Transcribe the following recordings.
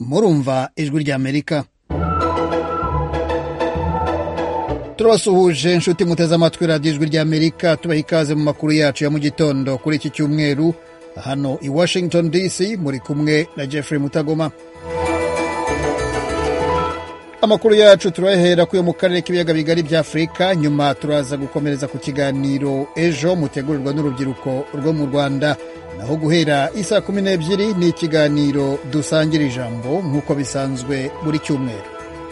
murumva ijwi ry'Amerika. Turabasuhuje inshuti muteze amatwi radiyo ijwi ry'Amerika, tubaha ikaze mu makuru yacu ya mu gitondo kuri iki cyumweru. Hano i Washington DC muri kumwe na Jeffrey Mutagoma. Amakuru yacu turahera kuyo mu karere k'ibiyaga bigari bya Afurika, nyuma turaza gukomereza ku kiganiro ejo mutegurirwa n'urubyiruko rwo mu Rwanda. Naho guhera isa 12 ni ikiganiro dusangira ijambo nk'uko bisanzwe buri cyumweru.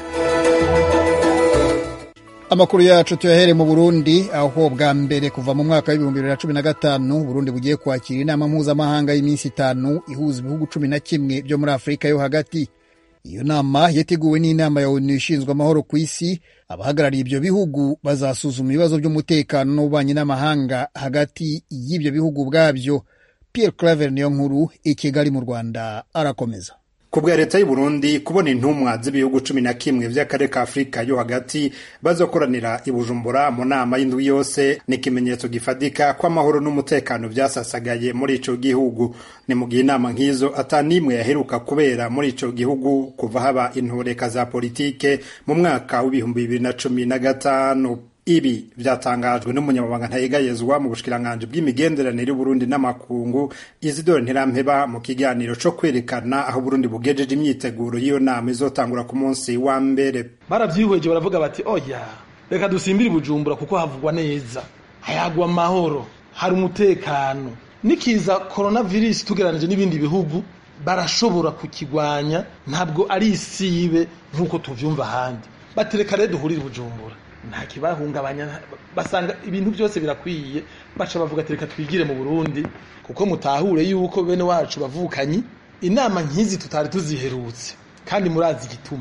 Amakuru yacu tuyahere mu Burundi, aho bwa mbere kuva mu mwaka wa 2015 Burundi bugiye kwakira inama mpuzamahanga y'iminsi 5 ihuza ibihugu 11 byo muri Afurika yo hagati. Iyo nama yateguwe n'inama ya ONU ishinzwe amahoro ku isi. Abahagarariye ibyo bihugu bazasuzuma ibibazo by'umutekano n'ububanyi n'amahanga hagati y'ibyo bihugu bwabyo. Pierre Claver Niyonkuru i Kigali mu Rwanda arakomeza. Kubwa leta y'u Burundi kubona intumwa z'ibihugu 11 by'akarere ka Afurika yo hagati bazokoranira i Bujumbura mu nama y'indwi yose ni ikimenyetso gifadika ko amahoro n'umutekano byasasagaye muri ico gihugu. Ni mu gihe inama nk'izo atanimwe yaheruka kubera muri ico gihugu kuva haba intoreka za politike mu mwaka wa 2015. Ibi byatangajwe n'umunyamabanga ntayegayezwa mu bushikiranganje bw'imigenderanire y'u Burundi n'amakungu Isidore Ntirampeba mu kiganiro cyo kwerekana aho Burundi bugejeje imyiteguro y'iyo nama izotangura ku munsi wa mbere. Baravyihweje baravuga bati oya reka dusimbire Bujumbura kuko havugwa neza, hayagwa amahoro, hari umutekano, nikiza coronavirus tugeranije n'ibindi bihugu barashobora kukigwanya, ntabwo ari isibe nkuko tuvyumva handi. Batereka rero duhurire Bujumbura, nta kibahungabanya, basanga ibintu byose birakwiye, baca bavuga ati reka twigire mu Burundi kuko mutahure yuko bene wacu bavukanyi inama nkizi tutari tuziherutse kandi murazi igituma.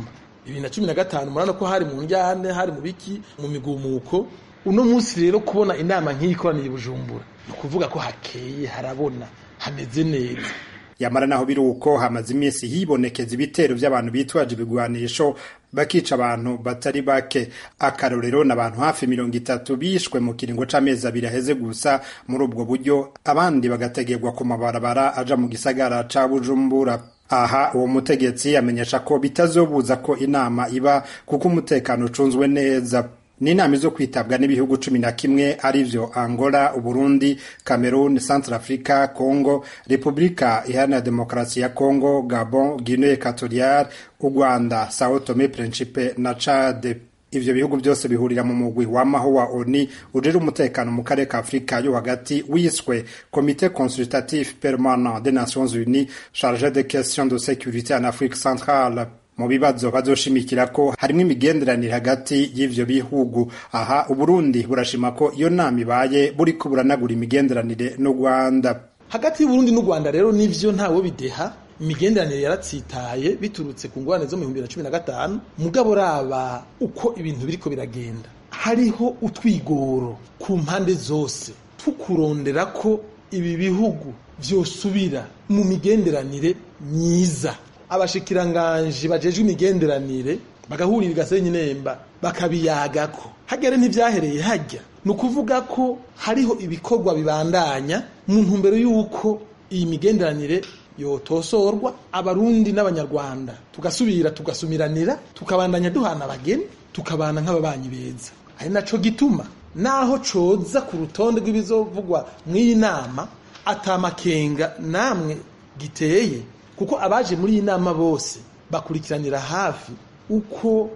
2015 murana ko hari mu njyane, hari mu biki, mu migumuko. Uno munsi rero kubona inama nk'iyi ikoraniye Bujumbura no kuvuga ko hakeye, harabona, hameze neza. Yamara naho biruko hamaze iminsi hibonekeza ibitero by'abantu bitwaje ibigwanisho bakica abantu batari bake. Akarorero n'abantu hafi 30 bishwe mu kiringo c'amezi 2 aheze gusa muri ubwo buryo, abandi bagategerwa ku mabarabara aja mu gisagara ca Bujumbura. Aha uwo mutegetsi amenyesha ko bitazobuza ko inama iba kuko umutekano ucunzwe neza. Ni inama zo kwitabwa n'ibihugu 11 arivyo Angola, Uburundi, Cameroon, Centrafrica, Congo, Republika Iharanira Demokarasi ya Congo, Gabon, Guinée Equatoriale, u Rwanda, Sao Tome Principe na Chad. Ivyo bihugu byose bihurira mu mugwi w'amaho wa ONU ujejwe umutekano mu karere ka Afurika yo hagati wiswe Comité Consultatif Permanent des Nations Unies chargé des questions de sécurité en Afrique centrale. Mu bibazo bazoshimikira ko harimo imigenderanire hagati y'ivyo bihugu. Aha Uburundi burashima ko iyo nama ibaye buri ko buranagura imigenderanire n'u Rwanda. Hagati y'Uburundi n'u Rwanda rero nivyo ntawo bideha, imigenderanire yaratsitaye biturutse ku ngwane zo mu 2015. Mugabo raba uko ibintu biriko biragenda, hariho utwigoro ku mpande zose tukurondera ko ibi bihugu vyosubira mu migenderanire myiza. Abashikiranganje bajejwe imigenderanire bagahurira Gasenyi Nemba bakabiyagako. Hagere ntivyahereye hajya, nukuvuga ko hariho ibikorwa bibandanya mu ntumbero yuko iyi migenderanire yotosorwa, abarundi n'abanyarwanda tugasubira tugasumiranira, tukabandanya duhana abageni, tukabana nk'ababanyi beza. Ari naco gituma naho coza ku rutonde rw'ibizovugwa mw'iyi nama atamakenga namwe giteye, kuko abaje muri iyi nama bose bakurikiranira hafi uko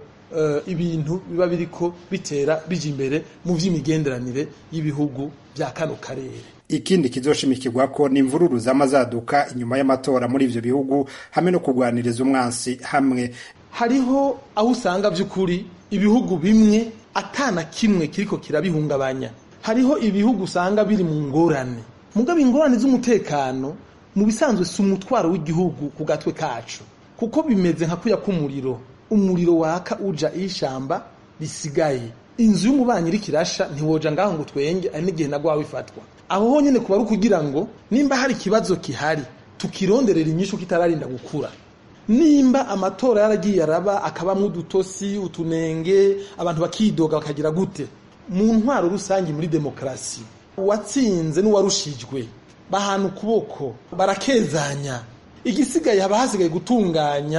ibintu biba biriko bitera bije imbere mu vy'imigenderanire y'ibihugu bya kano karere. Ikindi kizoshimikirwa ko n'imvururu z'amazaduka inyuma y'amatora muri ivyo bihugu hamwe no kugwaniriza umwansi hamwe. Hariho aho usanga by'ukuri ibihugu bimwe atana kimwe kiriko kirabihungabanya. Hariho ibihugu usanga biri mu ngorane, mugabo ingorane z'umutekano mu bisanzwe si umutwaro w'igihugu ku gatwe kacu, kuko bimeze nka kuya k'umuriro. Umuriro waka uja ishamba risigaye, inzu y'umubanyi iri kirasha ntiwoja ngaho ngo twenge, ari n'igihe nagwa wifatwa. Aho honyene kuba ari kugira ngo nimba hari kibazo kihari tukironderera inyishu kitararinda gukura. Nimba amatora yaragiye araba akabamwe udutosi utunenge abantu bakidoga bakagira gute, mu ntwaro rusangi muri demokrasi uwatsinze n'uwarushijwe bahana ukuboko barakezanya, igisigaye haba hasigaye gutunganya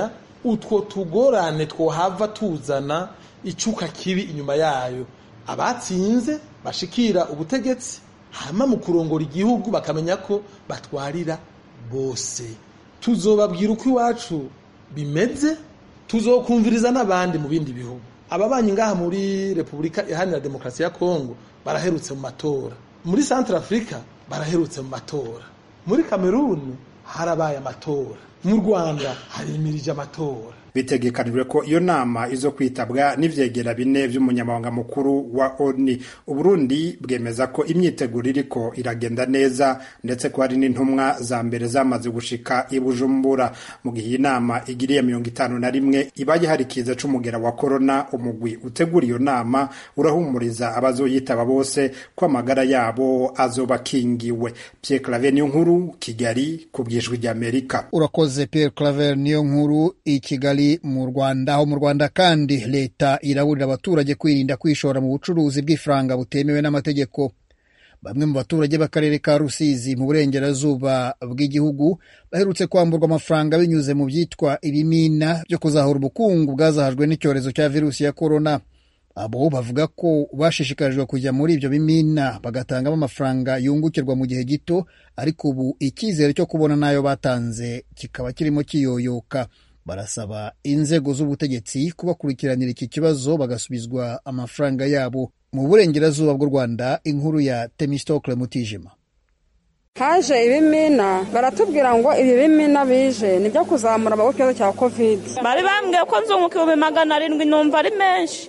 utwo tugorane twohava tuzana icuka kibi inyuma yayo. Abatsinze bashikira ubutegetsi hama mu kurongora igihugu bakamenya ko batwarira bose. Tuzobabwira uko iwacu bimeze, tuzokumviriza n'abandi mu bindi bihugu. Ababanyi ngaha muri Republika Iharanira Demokarasi ya Kongo baraherutse mu matora, muri Central Africa baraherutse mu matora, muri Cameroon harabaye amatora, mu Rwanda harimirije amatora. Bitegekanijwe ko iyo nama izo kwitabwa n'ivyegera bine vy'umunyamabanga mukuru wa ONU. Uburundi bwemeza ko imyiteguro iriko iragenda neza, ndetse ko hari n'intumwa za mbere zamaze gushika i Bujumbura. Mu gihe inama igiriye 51 ibaye hari kiza c'umugera wa corona, umugwi utegura iyo nama urahumuriza abazoyitaba bose ko amagara yabo azobakingiwe. Pierre Claver Niyonkuru, Kigali, kubwijwi rya Amerika. Urakoze Pierre Claver Niyonkuru i Kigali. Mu Rwanda, aho mu Rwanda kandi leta iraburira abaturage kwirinda kwishora mu bucuruzi bw'ifaranga butemewe n'amategeko. Bamwe mu baturage b'akarere ka Rusizi mu burengerazuba bw'igihugu baherutse kwamburwa amafaranga binyuze mu byitwa ibimina byo kuzahura ubukungu bwazahajwe n'icyorezo cya virusi ya corona. Abo bavuga ko bashishikarijwe kujya muri ibyo bimina bagatangamo amafaranga yungukirwa mu gihe gito, ariko ubu icyizere cyo kubona nayo batanze kikaba kirimo kiyoyoka. Barasaba inzego z'ubutegetsi kubakurikiranira iki kibazo bagasubizwa amafaranga yabo. Mu burengerazuba bw'u Rwanda, inkuru ya Temistokle Mutijima. Haje ibimina, baratubwira ngo ibi bimina bije nibyo kuzamura ikibazo cya covid. Bari bambwiye ko nzunguka 700 numva ari menshi.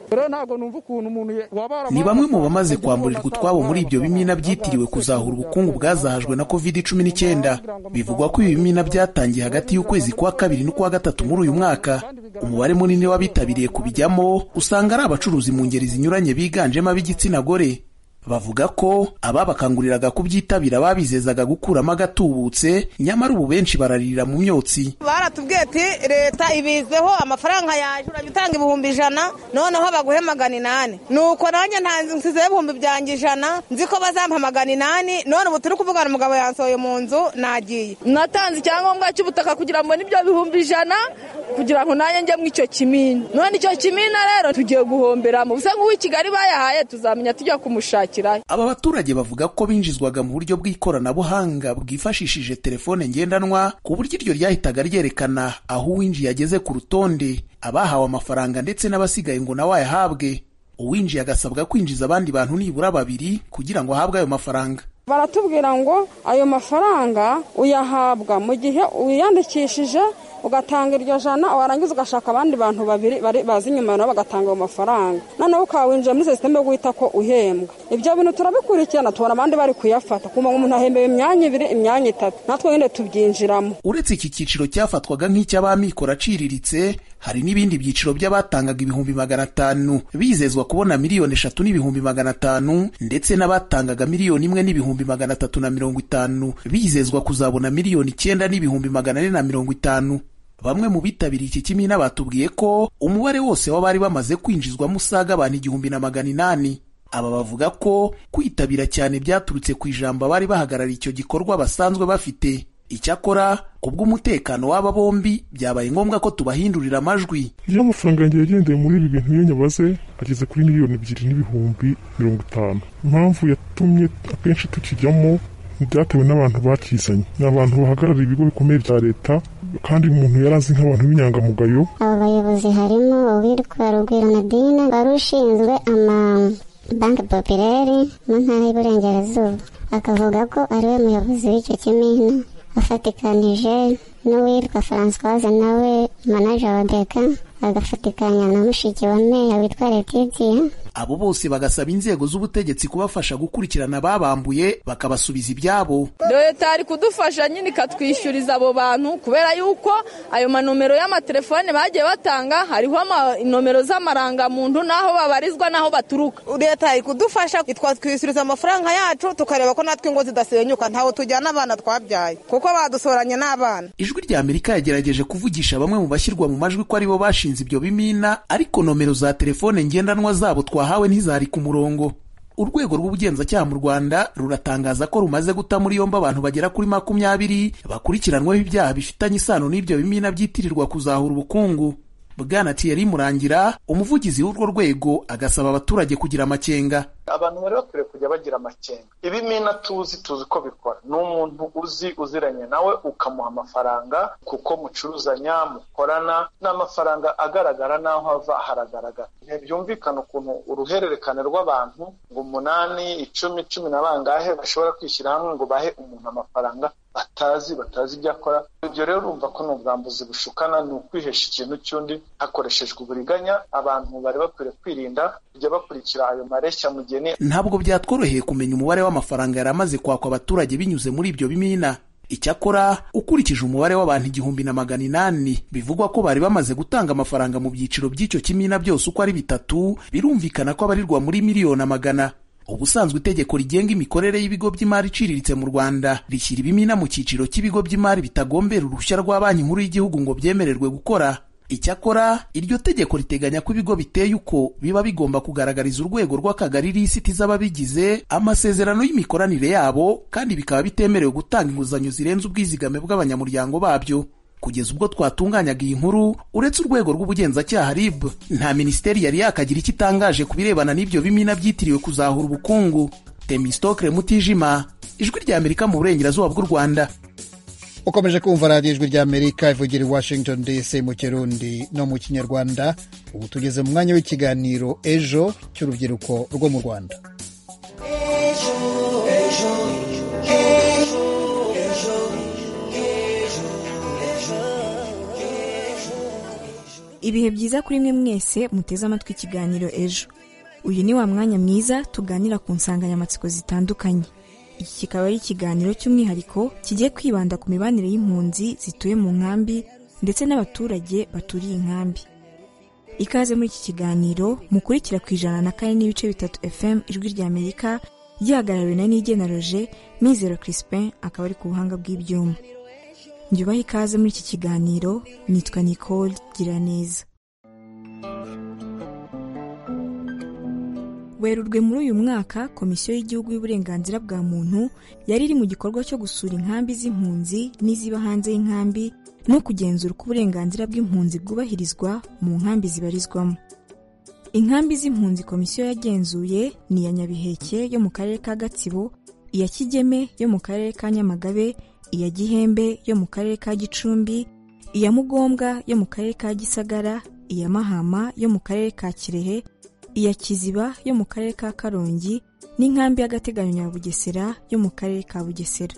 Ni bamwe mu bamaze kwamburirwa utwabo muri ibyo bimina byitiriwe kuzahura ubukungu bwazahajwe na covid-19. Bivugwa ko ibi bimina byatangiye hagati y'ukwezi kwa 2 n'ukwa 3 muri uyu mwaka. Umubare munini w'abitabiriye kubijyamo usanga ari abacuruzi mu ngeri zinyuranye biganjemo ab'igitsina gore. Bavuga ko ababakanguriraga kubyitabira babizezaga gukuramo agatubutse, nyamara ubu benshi bararira mu myotsi. Baratubwiye ati leta ibizeho amafaranga yaje urabitanga 100 noneho baguhe 800. Nuko nanjye ntanzize 100 nzi ko bazampa 800. None ubu turi kuvugana umugabo yansoye mu nzu nagiye. Natanze icyangombwa cy'ubutaka kugira ngo nibyo 100 kugira ngo nanjye njye mu icyo kimina. None icyo kimina rero tugiye guhombera mu busangu w'i Kigali bayahaye, tuzamenya tujya kumushakira. Aba baturage bavuga ko binjizwaga mu buryo bw'ikoranabuhanga bwifashishije telefone ngendanwa, ku buryo iryo ryahitaga ryerekana aho uwinjiye ageze ku rutonde, abahawe amafaranga ndetse n'abasigaye ngo nawe ayahabwe. Uwinjiye agasabwa kwinjiza abandi bantu nibura 2 kugira ngo ahabwe ayo mafaranga. Baratubwira ngo ayo mafaranga uyahabwa mu gihe uyandikishije ugatanga iryo 100, warangiza ugashaka abandi bantu 2 bazi nyuma nabo bagatanga ayo mafaranga. Noneho ukawinjira muri system yo guhita ko uhembwa. Ibyo bintu turabikurikirana, tubona abandi bari kuyafata kuma umuntu ahembewe imyanya 2 imyanya 3, natwe nyine tubyinjiramo. Uretse iki cyiciro cyafatwaga nk'icy'abamikoro aciriritse, hari n'ibindi byiciro by'abatangaga 500,000 bizezwa kubona 3,500,000 ndetse n'abatangaga 1,350,000 bizezwa kuzabona 9,450,000. Bamwe mu bitabiriye iki kimina batubwiye ko umubare wose w'abari bamaze kwinjizwamo usaga abantu 1,800. Aba bavuga ko kwitabira cyane byaturutse ku ijambo bari bahagarariye icyo gikorwa basanzwe bafite. Icyakora kubw'umutekano w'aba bombi byabaye ngombwa ko tubahindurira amajwi. Amafaranga yanjye yagendeye muri ibi bintu iyo nyabaze ageze kuri 2,250,000. Impamvu yatumye akenshi tukijyamo byatewe n'abantu bakizanye, n'abantu bahagarariye ibigo bikomeye bya leta, kandi umuntu yarazi nk'abantu b'inyangamugayo. Aba bayobozi harimo uwitwa Rugwiro Nadine wari ushinzwe Banki Populaire mu ntara y'Iburengerazuba, akavuga ko ariwe muyobozi w'icyo kimina, afatikanije n'uwitwa Françoise nawe manager wa Beka, agafatikanya na mushiki wa meya witwa Letitia. Abo bose bagasaba inzego z'ubutegetsi kubafasha gukurikirana babambuye bakabasubiza ibyabo. Leta ari kudufasha nyine ikatwishyuriza abo bantu, kubera yuko ayo manomero y'amatelefone bagiye batanga hariho nomero z'amarangamuntu naho babarizwa naho baturuka. Leta ari kudufasha itwatwishyuriza amafaranga yacu, tukareba ko natwe ngo zidasenyuka, ntaho tujyana abana twabyaye kuko badusoranye n'abana. Ijwi rya Amerika yagerageje kuvugisha bamwe mu bashyirwa mu majwi ko aribo bashinze ibyo bimina, ariko nomero za telefone ngendanwa zabo hawe ntizari ku murongo. urwego rw'ubugenzacyaha mu Rwanda ruratangaza ko rumaze guta muri yombi abantu bagera kuri 20 bakurikiranweho ibyaha bifitanye isano n'ibyo bimina byitirirwa kuzahura ubukungu. Bwana Thierry Murangira, umuvugizi w'urwo rwego, agasaba abaturage kugira amakenga. Abantu bari bakwiriye kujya bagira amakenga. Ibimina tuzi ko bikora. N'umuntu uziranye nawe ukamuha amafaranga kuko mucuruzanya, mukorana, n'amafaranga agaragara naho ava haragaragara. Ntibyumvikana ukuntu uruhererekane rw'abantu ngo 8, 10, 10 na bangahe bashobora kwishyira hamwe ngo bahe umuntu amafaranga batazi ibyo akora. Ibyo rero urumva ko n'ubwambuzi bushukana, ni ukwihesha ikintu cy'undi hakoreshejwe uburiganya. Abantu bari bakwiriye kwirinda kujya bakurikira ayo mareshya mugeni. Ntabwo byatworoheye kumenya umubare w'amafaranga yari amaze kwakwa abaturage binyuze muri ibyo bimina. Icyakora ukurikije umubare w'abantu 1,800 bivugwa ko bari bamaze gutanga amafaranga mu byiciro by'icyo kimina byose uko ari 3, birumvikana ko abarirwa muri miliyoni amagana. Ubusanzwe itegeko rigenga imikorere y'ibigo by'imari iciriritse mu Rwanda rishyira ibimina mu cyiciro cy'ibigo by'imari bitagombera uruhushya rwa Banki Nkuru y'Igihugu ngo byemererwe gukora. Icyakora iryo tegeko riteganya ko ibigo biteye uko biba bigomba kugaragariza urwego rw'akagari lisiti z'ababigize, amasezerano y'imikoranire yabo, kandi bikaba bitemerewe gutanga inguzanyo zirenze ubwizigame bw'abanyamuryango babyo. Kugeza ubwo twatunganyaga iyi nkuru, uretse urwego rw'ubugenzacyaha RIB, nta minisiteri yari yakagira icyo itangaje ku birebana n'ibyo bimina byitiriwe kuzahura ubukungu. Temistokle Mutijima, Ijwi ry'Amerika mu burengerazuba bw'u Rwanda. Ukomeje kumva radiyo Ijwi ry'Amerika ivugira i Washington DC mu Kirundi no mu Kinyarwanda. Ubu tugeze mu mwanya w'ikiganiro Ejo cy'urubyiruko rwo mu Rwanda. Ibihe byiza kuri mwe mwese muteze amatwi ikiganiro Ejo. Uyu ni wa mwanya mwiza tuganira ku nsanganyamatsiko zitandukanye. Iki kikaba ari ikiganiro cy'umwihariko kigiye kwibanda ku mibanire y'impunzi zituye mu nkambi ndetse n'abaturage baturiye inkambi. Ikaze muri iki kiganiro mukurikira ku 104.3 FM Ijwi ry'Amerika, gihagarariwe na Nigena Roger, Mizero Crispin akaba ari ku buhanga bw'ibyuma. Njubaha ikaze muri iki kiganiro, nitwa Nicole Giraneza. Werurwe muri uyu mwaka, Komisiyo y'Igihugu y'Uburenganzira bwa Muntu yari iri mu gikorwa cyo gusura inkambi z'impunzi n'iziba hanze y'inkambi no kugenzura uko uburenganzira bw'impunzi bwubahirizwa mu nkambi zibarizwamo. Inkambi z'impunzi komisiyo yagenzuye ni iya Nyabiheke yo mu karere ka Gatsibo, iya Kigeme yo mu karere ka Nyamagabe, iya Gihembe yo mu karere ka Gicumbi, iya Mugombwa yo mu karere ka Gisagara, iya Mahama yo mu karere ka Kirehe, iya Kiziba yo mu karere ka Karongi, n'inkambi y'agateganyo ya Bugesera yo mu karere ka Bugesera.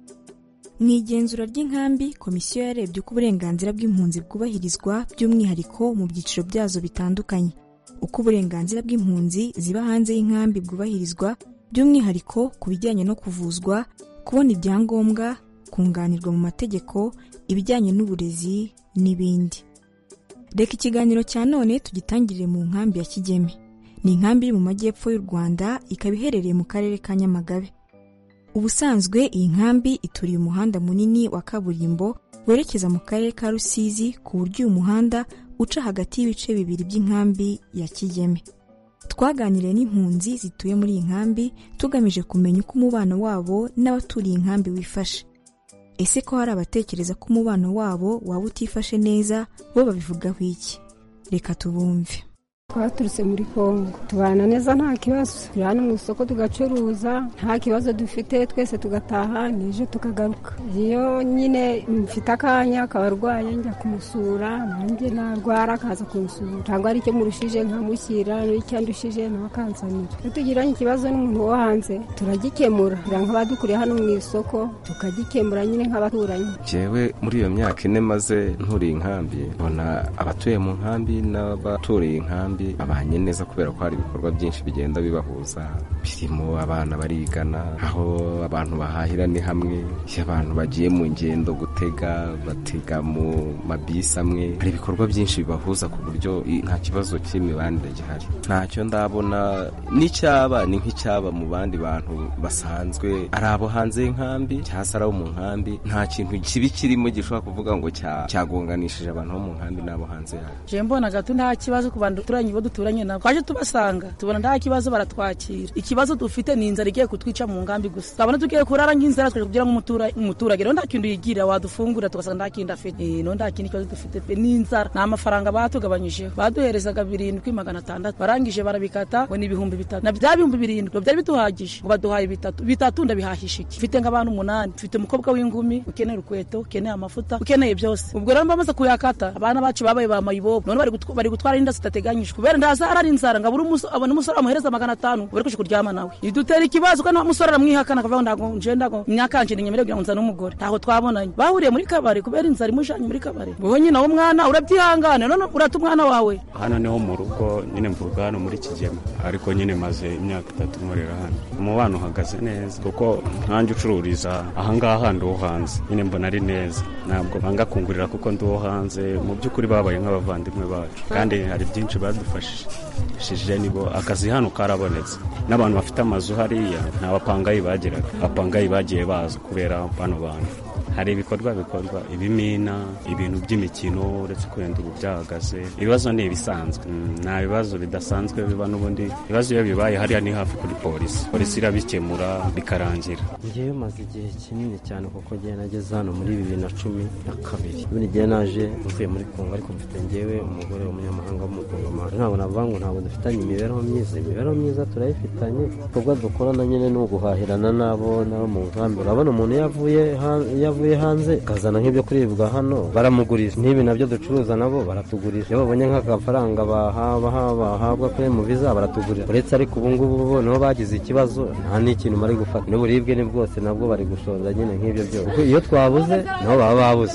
Mu igenzura ry'inkambi, komisiyo yarebye uko uburenganzira bw'impunzi bwubahirizwa by'umwihariko mu byiciro byazo bitandukanye, uko uburenganzira bw'impunzi ziba hanze y'inkambi bwubahirizwa by'umwihariko ku bijyanye no kuvuzwa, kubona ibyangombwa, kunganirwa mu mategeko, ibijyanye n'uburezi n'ibindi. Reka ikiganiro cya none tugitangirire mu nkambi ya Kigeme. Ni inkambi iri mu majyepfo y'u Rwanda, ikaba iherereye mu karere ka Nyamagabe. Ubusanzwe iyi nkambi ituriye umuhanda munini wa kaburimbo werekeza mu karere ka Rusizi, ku buryo uyu muhanda uca hagati y'ibice bibiri by'inkambi ya Kigeme. Twaganiriye n'impunzi zituye muri iyi nkambi tugamije kumenya uko umubano wabo n'abaturiye inkambi wifashe. Ese ko hari abatekereza ko umubano wabo waba utifashe neza, bo babivugaho iki? Reka tubumve. Twaturutse muri Kongo, tubana neza nta kibazo, turi hano mu isoko tugacuruza, nta kibazo dufite, twese tugataha n'ejo tukagaruka. Iyo nyine mfite akanya kabarwaye njya kumusura, nanjye narwara akaza kumusura, cyangwa ari icyo murushije nkamushyira, n'icyo ndushije nakanzanira. Iyo tugiranye ikibazo n'umuntu wo hanze turagikemura, nk'abadukuriye hano mu isoko tukagikemura nyine nk'abaturanyi. Jewe muri iyo myaka ine maze nturiye inkambi, mbona abatuye mu nkambi n'abaturiye inkambi abanye neza kubera ko hari ibikorwa byinshi bigenda bibahuza, birimo abana barigana, aho abantu bahahira ni hamwe, iyo abantu bagiye mu ngendo gutembera batega mu mabisi amwe, hari ibikorwa byinshi bibahuza ku buryo nta kibazo cy'imibanire gihari. Ntacyo ndabona n'icyaba ni nk'icyaba mu bandi bantu basanzwe, ari abo hanze y'inkambi cyangwa se ari abo mu nkambi. Nta kintu kibi kirimo gishobora kuvuga ngo cyagonganishije abantu bo mu nkambi n'abo hanze yayo. Je mbona gato nta kibazo ku bantu duturanye nabo, twaje tubasanga tubona nta kibazo, baratwakira. Ikibazo dufite ni inzara igiye kutwica mu nkambi gusa, twabona tugiye kurara nk'inzara twaje kugira ngo umuturage rero nta kintu yigira wadufungura tugasanga nta kintu afite. No nta kintu kibazo dufite pe ni inzara. Nta mafaranga batugabanyije, baduherezaga 7,600 barangije barabikata ngo ni 3,000 na bya 7,000 byari bituhagije ngo baduhaye 3 ndabihahisha iki. Mfite nk'abantu 8, mfite umukobwa w'ingumi ukeneye urukweto, ukeneye amafuta, ukeneye byose. Ubwo rero bamaze kuyakata abana bacu babaye ba mayibobo, none bari gutwara inda zitateganyijwe kubera ndazara ari inzara ngo abona umusore amuhereza 500 bari kuje kuryama nawe. Idutera ikibazo kandi umusore aramwihakana akavuga ndago ndago myakanje nyemerera kugira ngo nzane umugore. Taho twabonanye bahuriye muri kabare kubera inzara imujanye muri kabare. Wowe nyine wo mwana urabyihangana none urata umwana wawe. Hano niho mu rugo nyine mvuga hano muri Kigema, ariko nyine maze imyaka 3 nkorera hano. Umubano uhagaze neza kuko nkanjye ucururiza ahangaha ndi wo hanze, nyine mbona ari neza, ntabwo banga kungurira kuko ndi wo hanze. Mu by'ukuri babaye nk'abavandimwe bacu kandi hari byinshi badufashije, nibo akazi hano karabonetse. N'abantu bafite amazu hariya nta bapangayi bageraga, abapangayi bagiye baza kubera bano bantu. Hari ibikorwa ibimina, ibintu by'imikino, uretse kwenda ubu byahagaze. Ibibazo ni ibisanzwe, nta bibazo bidasanzwe biba n'ubundi. Ibibazo iyo bibaye hariya ni hafi kuri polisi irabikemura bikarangira. Ngewe maze igihe kinini cyane kuko ngiye nageze hano muri 2012. Buri gihe naje mvuye muri Kongo, ariko mfite ngewe umugore w'umunyamahanga w'umukongomani. Ntabwo navuga ngo ntabwo dufitanye imibereho myiza turayifitanye. Ibikorwa dukorana nyine ni uguhahirana nabo mu nkambi. Urabona umuntu yavuye hanze kazana nk'ibyo kuribwa hano baramugurisha, n'ibi nabyo ducuruza nabo baratugurisha. Iyo babonye nk'agafaranga bahabwa kuri mu visa baratugurira. Uretse ariko ubu ngubu niho bagize ikibazo, nta n'ikintu bari gufata, n'uburibwe ni bwose nabwo bari gushoza nyine nk'ibyo byose. Iyo twabuze nabo baba babuze.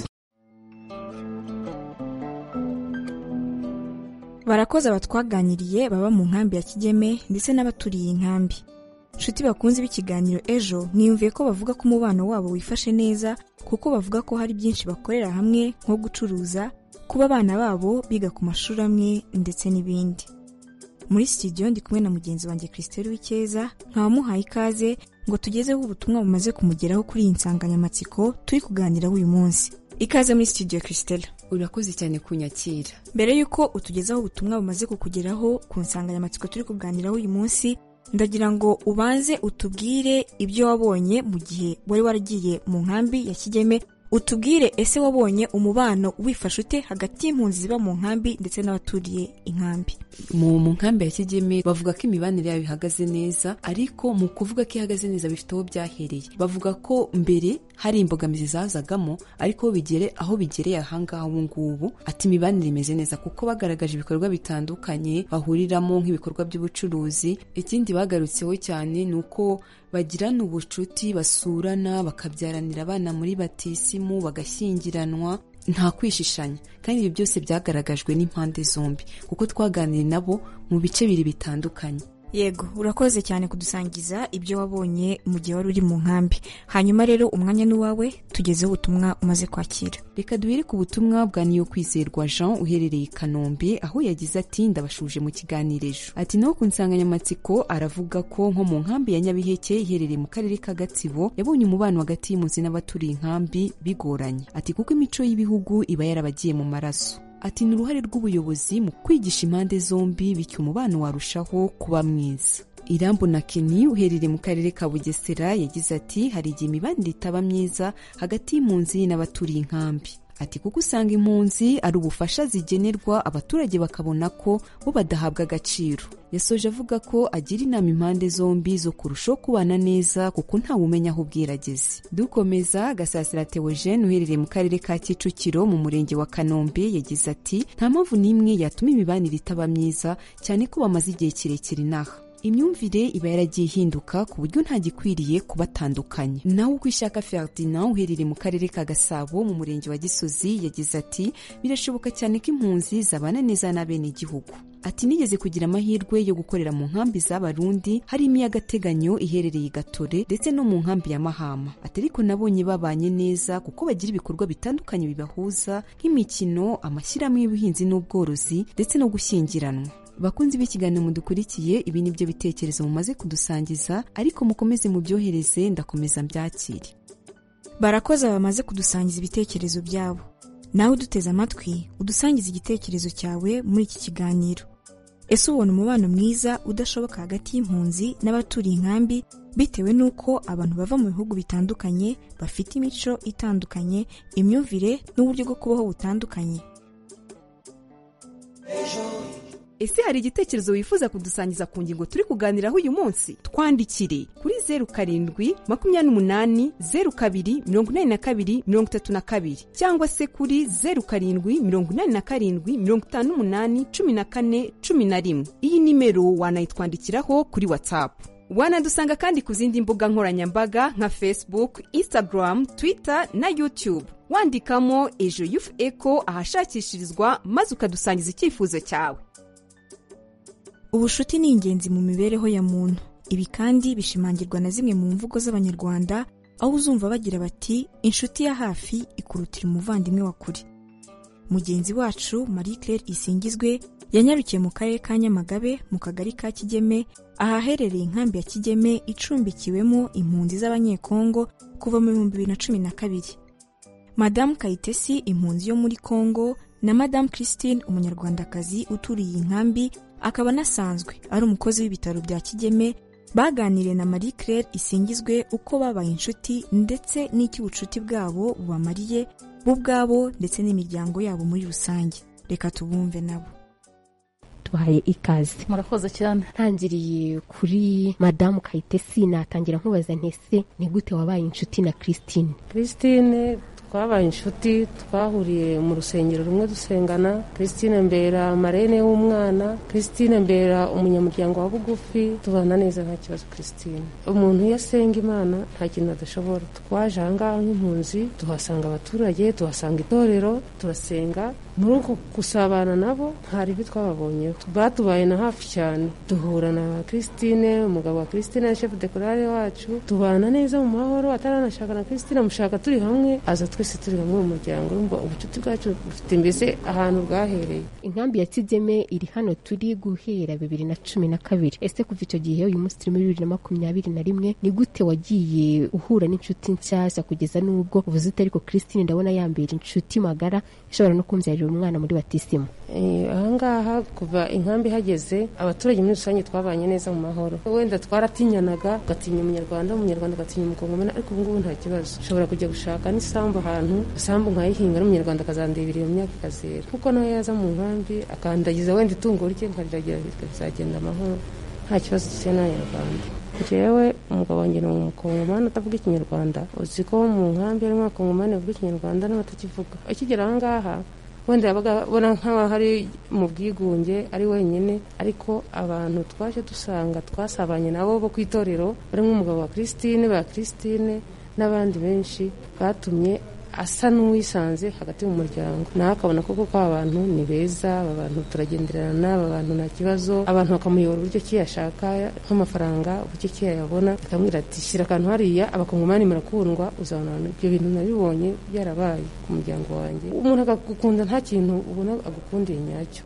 Barakoze abatwaganiriye baba mu nkambi ya Kigeme ndetse n'abaturiye inkambi. Nshuti bakunze b'ikiganiro ejo, niyumviye ko bavuga ko umubano wabo wifashe neza kuko bavuga ko hari byinshi bakorera hamwe nko gucuruza, kuba abana babo biga ku mashuri amwe ndetse n'ibindi. Muri studio ndi kumwe na mugenzi wanjye Christelle Wikeza, nkamuhaye ikaze ngo tugezeho ubutumwa bumaze kumugeraho kuri iyi nsanganyamatsiko turi kuganiraho uyu munsi. Ikaze muri studio Christelle. Urakoze cyane kunyakira. Mbere yuko utugezaho ubutumwa bumaze kukugeraho ku nsanganyamatsiko turi kuganiraho uyu munsi, ndagira ngo ubanze utubwire ibyo wabonye mu gihe wari waragiye mu nkambi ya Kigeme. Utubwire ese wabonye umubano wifashe ute hagati y'impunzi ziba mu nkambi ndetse n'abaturiye inkambi? Mu nkambi ya Kigeme bavuga ko imibanire yabo ihagaze neza, ariko mu kuvuga ko ihagaze neza bifite aho byahereye. Bavuga ko mbere hari imbogamizi zazagamo, ariko aho bigereye ahangaha ubu ngubu ati imibanire imeze neza kuko bagaragaje ibikorwa bitandukanye bahuriramo nk'ibikorwa by'ubucuruzi. Ikindi bagarutseho cyane ni uko bagirana ubucuti, basurana, bakabyaranira abana muri batisimu, bagashyingiranwa, nta kwishishanya. Kandi ibi byose byagaragajwe n'impande zombi kuko twaganiriye nabo mu bice biri bitandukanye. Yego, urakoze cyane kudusangiza ibyo wabonye mu gihe wari uri mu nkambi. Hanyuma rero umwanya ni wawe, tugezeho ubutumwa umaze kwakira. Reka duhere ku butumwa bwa Niyokwizerwa Jean uherereye i Kanombe, aho yagize ati ndabashuje mu kiganiro ejo. Ati naho ku nsanganyamatsiko aravuga ko nko mu nkambi ya Nyabiheke iherereye mu karere ka Gatsibo yabonye umubano hagati y'impunzi n'abaturiye inkambi bigoranye. Ati kuko imico y'ibihugu iba yarabagiye mu maraso. Ati ni uruhare rw'ubuyobozi mu kwigisha impande zombi bityo umubano warushaho kuba mwiza. Irambo na Keni uherereye mu karere ka Bugesera yagize ati hari igihe imibanire itaba myiza hagati y'impunzi n'abaturiye inkambi. Ati kuko usanga impunzi ari ubufasha zigenerwa abaturage bakabona ko bo badahabwa agaciro. Yasoje avuga ko agira inama impande zombi zo kurushaho kubana neza kuko ntawe umenya aho bwirageze. Dukomeza, Gasasira Theogene uherereye mu karere ka Kicukiro mu murenge wa Kanombe yagize ati nta mpamvu n'imwe yatuma imibanire itaba myiza cyane ko bamaze igihe kirekire inaha. Imyumvire iba yaragiye ihinduka ku buryo nta gikwiriye kubatandukanya. Naho Ukwishaka Ferdinand uherereye mu karere ka Gasabo mu murenge wa Gisozi yagize ati birashoboka cyane ko impunzi zabana neza n'abene igihugu. ati nigeze kugira amahirwe yo gukorera mu nkambi z'abarundi harimo iy'agateganyo iherereye i Gatore ndetse no mu nkambi ya Mahama. Ati ariko nabonye babanye neza kuko bagira ibikorwa bitandukanye bibahuza nk'imikino, amashyirahamwe y'ubuhinzi n'ubworozi ndetse no gushyingiranwa. Bakunzi b'ikiganiro mudukurikiye, ibi ni byo bitekerezo mumaze kudusangiza, ariko mukomeze mubyohereze ndakomeza mbyakire. Barakoze bamaze kudusangiza ibitekerezo byabo. Nawe uduteze amatwi udusangiza igitekerezo cyawe muri iki kiganiro. Ese ubona umubano mwiza udashoboka hagati y'impunzi n'abaturiye inkambi bitewe n'uko abantu bava mu bihugu bitandukanye bafite imico itandukanye, imyumvire n'uburyo bwo kubaho butandukanye? Ese hari igitekerezo wifuza kudusangiza ku ngingo turi kuganiraho uyu munsi? Twandikire kuri 0728024232 cyangwa se kuri 0787581411. Iyi nimero wanayitwandikiraho kuri WhatsApp. Wanadusanga kandi ku zindi mbuga nkoranyambaga nka Facebook, Instagram, Twitter na YouTube. Wandikamo Ejo Youth Echo ahashakishirizwa maze ukadusangiza icyifuzo cyawe. Ubushuti ni ingenzi mu mibereho ya muntu. Ibi kandi bishimangirwa na zimwe mu mvugo z'Abanyarwanda, aho uzumva bagira bati inshuti ya hafi ikurutira umuvandimwe wa kure. Mugenzi wacu Marie Claire Isingizwe yanyarukiye mu karere ka Nyamagabe mu kagari ka Kigeme, ahaherereye inkambi ya Kigeme icumbikiwemo impunzi z'Abanyekongo kuva mu 2012. Madame Kayitesi, impunzi yo muri Kongo, na Madame Christine, umunyarwandakazi uturiye inkambi akaba nasanzwe ari umukozi w'ibitaro bya Kigeme, baganiriye na Marie Claire Isingizwe uko babaye inshuti ndetse n'iki ubucuti bwabo bubamariye bo ubwabo ndetse n'imiryango yabo muri rusange. Reka tubumve nabo. Tubahaye ikaze. Murakoze cyane. Ntangiriye kuri Madame Kayitesi, natangira nkubaza ntese ni gute wabaye inshuti na Christine? Christine twabaye inshuti, twahuriye mu rusengero rumwe dusengana. Christine mbera marene w'umwana, Christine mbera umunyamuryango wa bugufi, tubana neza nta kibazo. Christine umuntu yasenga Imana nta kintu adashobora. Twaje ahangaha nk'impunzi, tuhasanga abaturage, tuhasanga itorero, turasenga. Muri uko gusabana nabo hari ibyo twababonye, batubaye na hafi cyane. Duhura na Christine, umugabo wa Christine na chef de chorale wacu, tubana neza mu mahoro. Ataranashaka na Christine amushaka turi hamwe, aza twese turi hamwe mu muryango. Urumva ubucuti bwacu bufite mbese ahantu bwahereye. Inkambi ya Kigeme iri hano turi guhera 2012. Ese kuva icyo gihe uyu munsi turi muri 2021 ni gute wagiye uhura n'inshuti nshyashya kugeza n'ubwo uvuze ariko Christine ndabona yambera inshuti magara ishobora no kumbyarira umwana muri batisimo? Ahangaha kuva inkambi hageze abaturage muri rusange twabanye neza mu mahoro. Wenda twaratinyanaga, gatinya umunyarwanda gatinya umukongomani, ariko ubu ngubu nta kibazo. Ushobora kujya gushaka n'isambu ahantu, isambu nkayihinga n'umunyarwanda akazandebera iyo myaka ikazera, kuko nawe yaza mu nkambi akandagiza wenda itungo rye nkariragira bizagenda amahoro, nta kibazo gisa n'Abanyarwanda. Jewe umugabo wanjye ni umukongomani atavuga ikinyarwanda, uzi ko mu nkambi harimo abakongomani bavuga ikinyarwanda n'abatakivuga. Akigera ahangaha wenda yabaga nk'aho hari mu bwigunge ari wenyine, ariko abantu twaje dusanga twasabanye nabo bo ku itorero barimo umugabo wa Christine, ba Christine n'abandi benshi, batumye asa n'uwisanze hagati mu muryango. Nawe akabona koko ko abantu ni beza, abantu turagenderana, abantu nta kibazo, abantu bakamuyobora uburyo ki yashaka nk'amafaranga, uburyo ki yayabona, akamwira ati shyira akantu hariya, abakongomani murakundwa, uzabona. Ibyo bintu nabibonye byarabaye ku muryango wanjye. Umuntu akagukunda nta kintu ubona agukundiye nyacyo.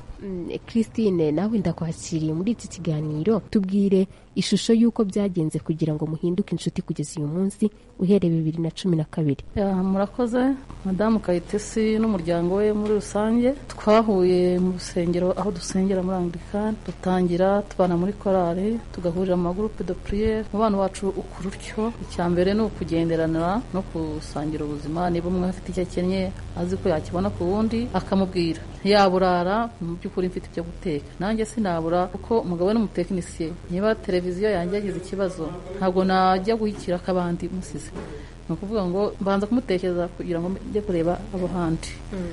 Christine, nawe ndakwakiriye muri iki kiganiro. Tubwire ishusho y'uko byagenze kugira ngo muhinduke inshuti kugeza uyu munsi uhereye 2012. Murakoze. Madame Kayitesi n'umuryango we muri rusange twahuye mu rusengero aho dusengera muri Anglican, dutangira tubana muri korali, tugahurira mu groupe de prière. Umubano wacu ukurutyo, icyambere no kugenderana no kusangira ubuzima. Niba umwe afite icyo akenye azi ko yakibona ku wundi akamubwira, yaburara mu by'ukuri mfite ibyo guteka, nanjye sinabura kuko umugabo ni umutekinisiye. Niba televiziyo yanjye yagize ikibazo ntabwo najya guhikira akabandi musize, ni ukuvuga ngo mbanza kumutekereza kugira ngo njye kureba abo handi.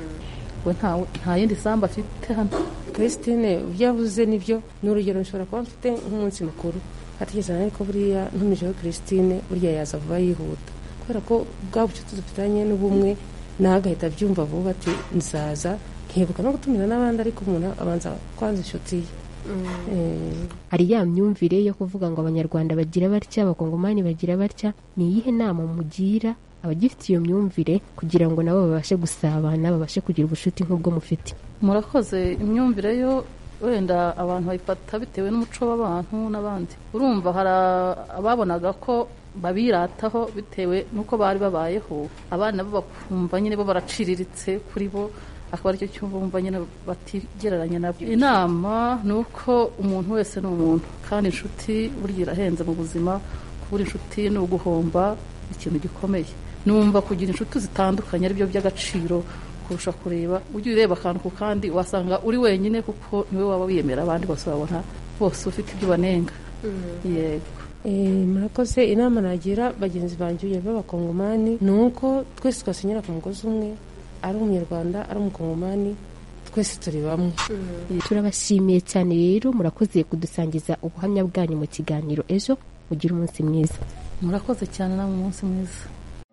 We nta yindi samba afite hano. Christine byavuze nibyo, n'urugero nshobora kuba mfite nk'umunsi mukuru atigeze ariko buriya ntumijeho Christine burya yaza vuba yihuta, kubera ko bwa bucuti dufitanye n'ubumwe, nawe agahita abyumva vuba ati nzaza nkibuka no gutumira n'abandi ariko umuntu abanza kwanza inshuti ye. Hari ya myumvire yo kuvuga ngo abanyarwanda bagira batya abakongomani bagira batya, ni iyihe nama mugira abagifite iyo myumvire kugira ngo nabo babashe gusabana babashe kugira ubucuti nk'ubwo mufite? Murakoze. Imyumvire yo wenda abantu bayifata bitewe n'umuco w'abantu n'abandi. Urumva hari ababonaga ko babirataho bitewe n'uko bari babayeho, abana bo bakumva nyine bo baraciriritse kuri bo, akaba aricyo cyumva nyine batigereranya nabyo. Inama ni uko umuntu wese ni umuntu, kandi inshuti burya irahenze mu buzima. Kubura inshuti ni uguhomba ikintu gikomeye. Numva kugira inshuti zitandukanye aribyo by'agaciro kurusha kureba ujye ureba akantu ku kandi wasanga uri wenyine, kuko niwe waba wiyemera, abandi bose babona bose ufite ibyo banenga. Yego. Murakoze. Inama nagira bagenzi banjye b'abakongomani ni uko twese twasinyira ku mugozi umwe, ari umunyarwanda ari umukongomani, twese turi bamwe. Turabashimiye cyane rero, murakoze kudusangiza ubuhamya bwanyu mu kiganiro ejo. Mugire umunsi mwiza. Murakoze cyane namwe umunsi mwiza.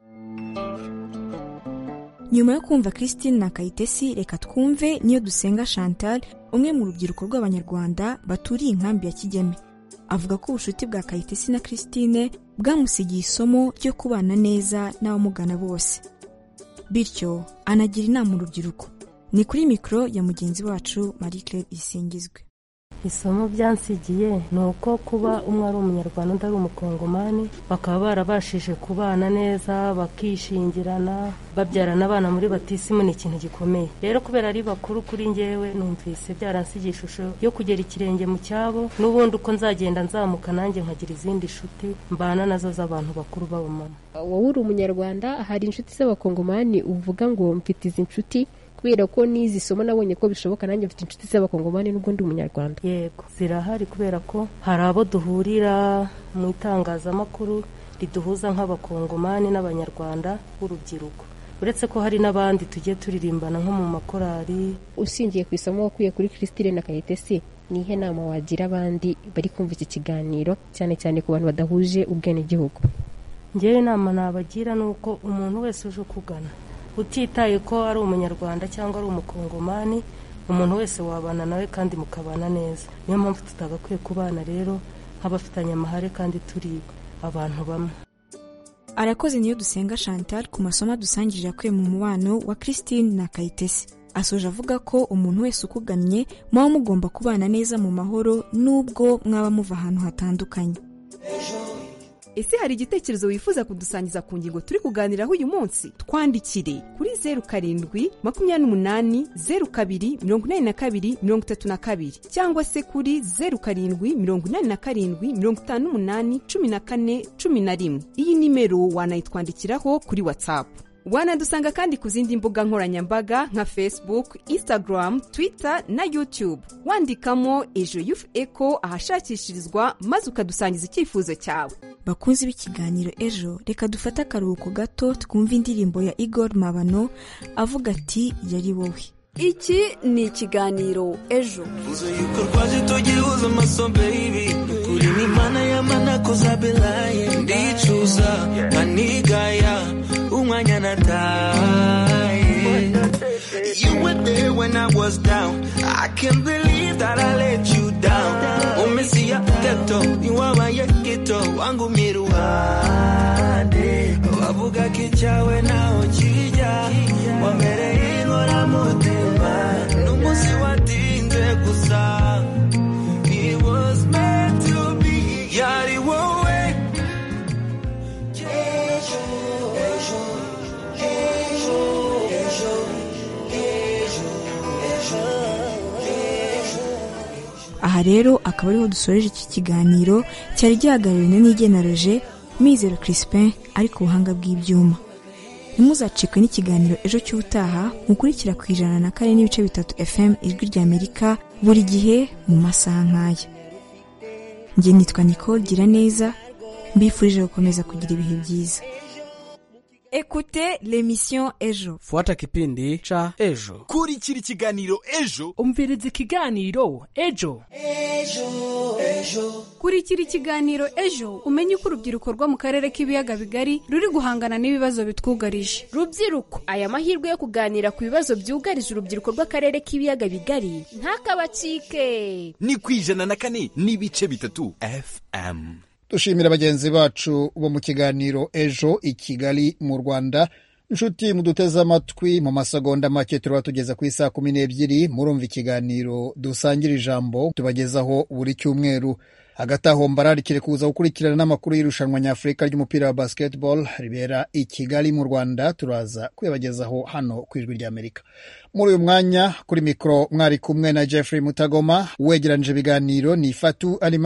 Nyuma yo kumva Christine na Kayitesi, reka twumve niyo dusenga Chantal, umwe mu rubyiruko rw'abanyarwanda baturiye inkambi ya Kigeme. Avuga ko ubucuti bwa Kayitesi na Christine bwamusigiye isomo ryo kubana neza n'abamugana bose, bityo anagira inama urubyiruko. Ni kuri mikoro ya mugenzi wacu Marie Claire Isingizwe. Isomo byansigiye ni uko kuba umwe ari umunyarwanda undi ari umukongomani, bakaba barabashije kubana neza, bakishingirana, babyarana abana muri batisimu, ni ikintu gikomeye. Rero kubera ari bakuru kuri njyewe, numvise byaransigiye ishusho yo kugera ikirenge mu cyabo, n'ubundi uko nzagenda nzamuka nanjye nkagira izindi nshuti mbana nazo z'abantu bakuru b'abamama. Wowe uri umunyarwanda, hari inshuti z'abakongomani uvuga ngo mfite izi nshuti kubera ko nizi somo nabonye ko bishoboka nanjye mfite inshuti z'abakongomani nubwo ndi umunyarwanda? Yego, zirahari kubera ko hari abo duhurira mu itangazamakuru riduhuza nk'abakongomani n'abanyarwanda b'urubyiruko, uretse ko hari n'abandi tugiye turirimbana nko mu makorari. Usingiye ku isomo wakuye kuri Christine na Kayitesi, ni ihe nama wagira abandi bari kumva iki kiganiro, cyane cyane ku bantu badahuje ubwenegihugu? Njyewe inama nabagira ni uko umuntu wese uje kugana, utitaye ko ari umunyarwanda cyangwa ari umukongomani, umuntu wese wabana nawe kandi mukabana neza. Niyo mpamvu tutagakwiye kubana rero nk'abafitanye amahare kandi turi abantu bamwe. Arakoze niyo dusenga Chantal ku masomo dusangije akuye mu mubano wa Christine na Kayitesi. Asoje avuga ko umuntu wese ukugannye muba mugomba kubana neza mu mahoro nubwo mwaba muva ahantu hatandukanye. Ese hari igitekerezo wifuza kudusangiza ku ngingo turi kuganiraho uyu munsi? Twandikire kuri 0728028232 cyangwa se kuri 0787581411. Iyi nimero wanayitwandikiraho kuri WhatsApp. Wanadusanga kandi ku zindi mbuga nkoranyambaga nka Facebook, Instagram, Twitter na YouTube. Wandikamo Ejo Youth Echo ahashakishirizwa maze ukadusangiza icyifuzo cyawe. Bakunzi b'ikiganiro Ejo, reka dufate akaruhuko gato twumva indirimbo ya Igor Mabano avuga ati yari wowe. Iki ni ikiganiro Ejo. Uzo yuko rwaje tugihuza amaso baby, kuri ni mana ya mana koza belaye, ndicuza kanigaya umwanya nataye. You were there when I was down, I can't believe that I let you down. Umesi ya teto, niwabaye kito wangu miruhande, wavuga kichawe nao chija, wamereye ngora mutima, numusi watinze gusa. It was meant to be, yari wowe. Aha rero akaba ariho dusoreje iki kiganiro cyari gihagarariwe n'Igena Roger, Mizero Crispin ari ku buhanga bw'ibyuma. Ntimuzacikwe n'ikiganiro Ejo cy'ubutaha, mukurikira ku 104.3 FM Ijwi ry'Amerika buri gihe mu masaha nk'aya. Njye nitwa Nicole Giraneza, mbifurije gukomeza kugira ibihe byiza. Écoutez l'émission Ejo. Fuata kipindi cha Ejo. Kurikira ikiganiro Ejo. Umviriza ikiganiro Ejo. Ejo, Ejo. kurikira ikiganiro ejo umenye uko urubyiruko rwo mu karere k'ibiyaga bigari ruri guhangana n'ibibazo bitwugarije. Rubyiruko, aya mahirwe yo kuganira ku bibazo byugarije urubyiruko rw'akarere k'ibiyaga bigari ntakabacike. Ni ku 104.3 FM. Dushimira bagenzi bacu bo mu kiganiro ejo i Kigali mu Rwanda. Inshuti muduteze amatwi, mu masegonda make turaba tugeza ku isaa 12 murumva ikiganiro dusangira ijambo tubagezaho buri cyumweru. Hagati aho mbararikire kuza gukurikirana n'amakuru y'irushanwa nyafurika ry'umupira wa basketball ribera i Kigali mu Rwanda, turaza kuyabagezaho hano ku Ijwi ry'Amerika. Muri uyu mwanya kuri mikro mwari kumwe na Jeffrey Mutagoma, wegeranje ibiganiro ni Fatu Alima.